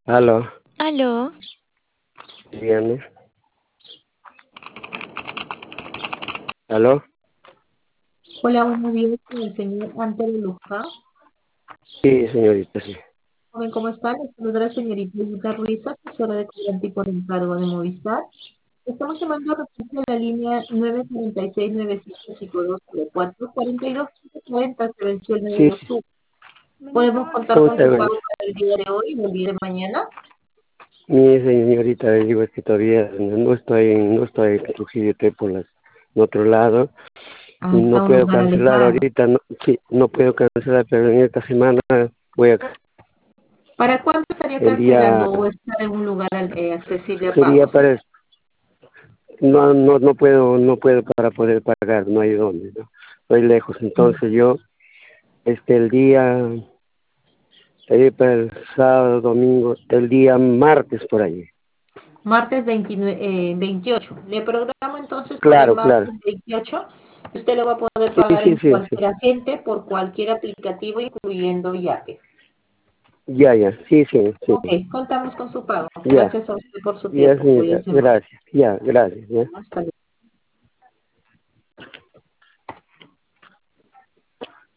Aló, Aló, dígame. Aló, Hola, buenos días, con el señor Antonio Luca. sí, señorita, sí. Joven, ¿cómo está? Le saluda la señorita Lisa Ruiz, asesora de cliente por encargo de Movistar. Estamos llamando a referencia a la línea 946-9524-4242. Se venció el 9 Sí, de sí. octubre. ¿Podemos contar ¿Cómo con está? su Bueno, pago para el día de hoy y el día de mañana? mi señorita, le digo es que todavía no estoy en Trujillo, estoy en otro lado. Ah, Y está no en un puedo lugar cancelar alejado. ahorita, no, sí, no puedo cancelar, pero en esta semana voy a, ¿Para cuándo estaría el día, cancelando o estar en un lugar accesible a sería pagos? para, no puedo para poder pagar, no hay dónde, ¿no? Estoy lejos, entonces yo, el día, para el sábado, domingo, el día martes por ahí. Martes 28. Le programo entonces para el Claro, claro. martes 28. Usted lo va a poder Sí, pagar sí, en sí, sí. cualquier agente por cualquier aplicativo, incluyendo Yape. Ya, ya, sí, sí, sí. Ok, contamos con su pago. Ya, Gracias a usted por su ya, tiempo. señorita, Cuídese mucho. gracias. Ya, gracias. Ya. Hasta luego.